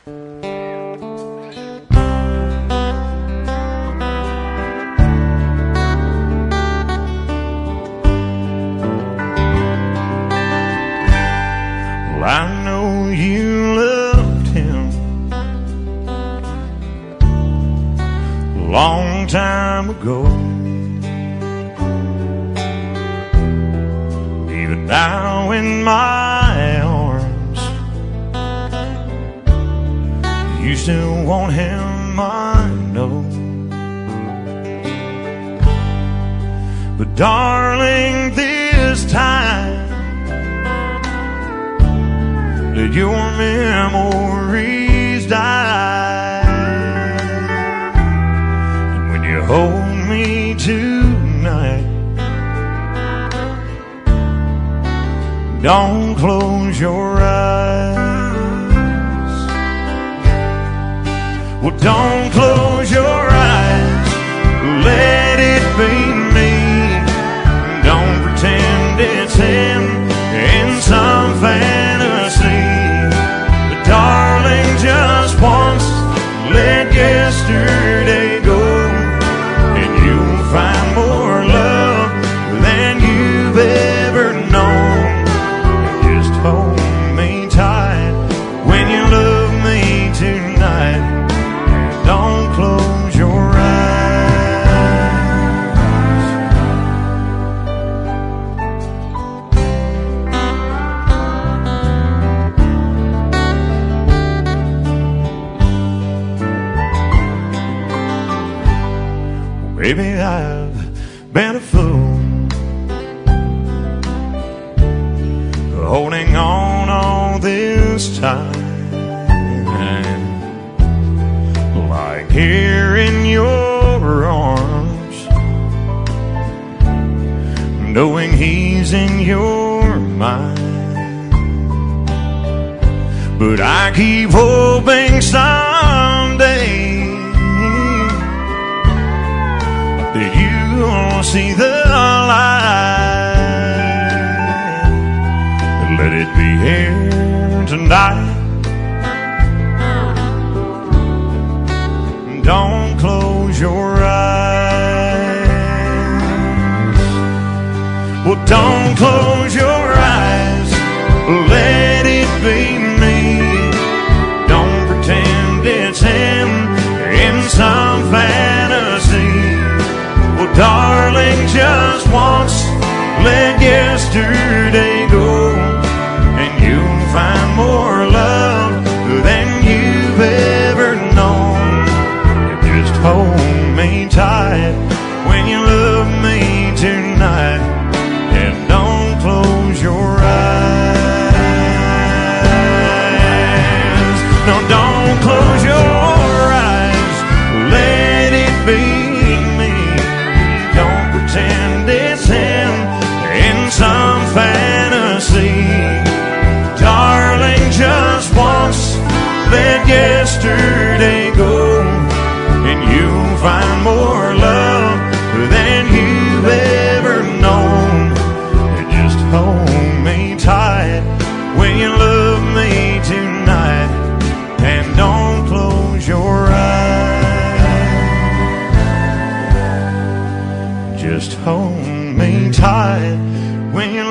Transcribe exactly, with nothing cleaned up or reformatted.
Well, I know you loved him a long time ago. Even now in my arms, you still want him, I know. But darling, this time let your memories die. And when you hold me tonight, don't close your eyes. Well, don't close your eyes, let it be me. Don't pretend it's him in some fantasy. But darling, just once, let yesterday go, and you'll find more love than you've ever known. Just hold me tight when you love me tonight. Don't close your Maybe I've been a fool, holding on all this time, like here in your arms, knowing he's in your mind. But I keep hoping someday that you'll see the light. Let it be here tonight. Don't close your eyes. Well, don't close your eyes, let it be me. Don't pretend it's him in some fantasy. Well, darling, just once, let yesterday go, and you'll find more love than you've ever known. Just hold me tight when you love me tonight, and don't close your eyes. No, don't close your eyes, let it be. Some fantasy, darling, just once, let yesterday go, and you'll find more love than you've ever known. Just hold me tight when you love me tonight, and don't close your eyes. Just hold me tight when you